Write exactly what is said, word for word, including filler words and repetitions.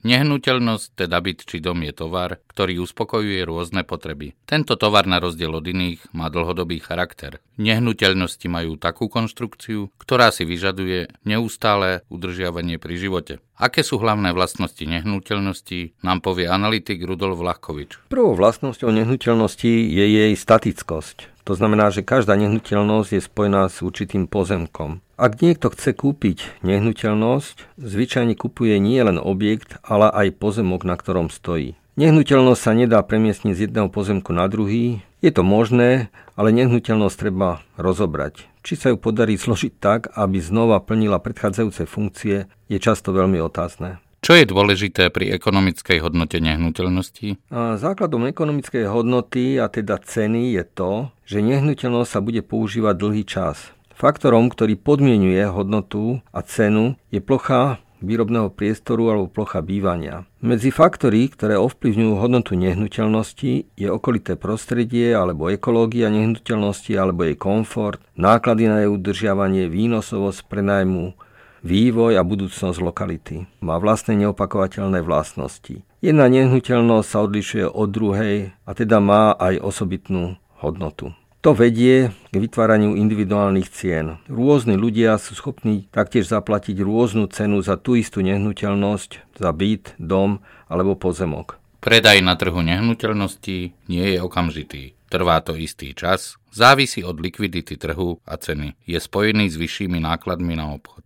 Nehnuteľnosť, teda byt či dom, je tovar, ktorý uspokojuje rôzne potreby. Tento tovar na rozdiel od iných má dlhodobý charakter. Nehnuteľnosti majú takú konštrukciu, ktorá si vyžaduje neustále udržiavanie pri živote. Aké sú hlavné vlastnosti nehnuteľnosti, nám povie analytik Rudolf Vľachkovič. Prvou vlastnosťou nehnuteľnosti je jej statickosť. To znamená, že každá nehnuteľnosť je spojená s určitým pozemkom. Ak niekto chce kúpiť nehnuteľnosť, zvyčajne kupuje nie len objekt, ale aj pozemok, na ktorom stojí. Nehnuteľnosť sa nedá premiestniť z jedného pozemku na druhý. Je to možné, ale nehnuteľnosť treba rozobrať. Či sa ju podarí zložiť tak, aby znova plnila predchádzajúce funkcie, je často veľmi otázne. Čo je dôležité pri ekonomickej hodnote nehnuteľnosti? A základom ekonomickej hodnoty, a teda ceny, je to, že nehnuteľnosť sa bude používať dlhý čas. Faktorom, ktorý podmienuje hodnotu a cenu, je plocha výrobného priestoru alebo plocha bývania. Medzi faktory, ktoré ovplyvňujú hodnotu nehnuteľnosti, je okolité prostredie alebo ekológia nehnuteľnosti alebo jej komfort, náklady na jej udržiavanie, výnosovosť prenajmu, vývoj a budúcnosť lokality. Má vlastné neopakovateľné vlastnosti. Jedna nehnuteľnosť sa odlišuje od druhej a teda má aj osobitnú hodnotu. To vedie k vytváraniu individuálnych cien. Rôzni ľudia sú schopní taktiež zaplatiť rôznu cenu za tú istú nehnuteľnosť, za byt, dom alebo pozemok. Predaj na trhu nehnuteľností nie je okamžitý. Trvá to istý čas, závisí od likvidity trhu a ceny. Je spojený s vyššími nákladmi na obchod.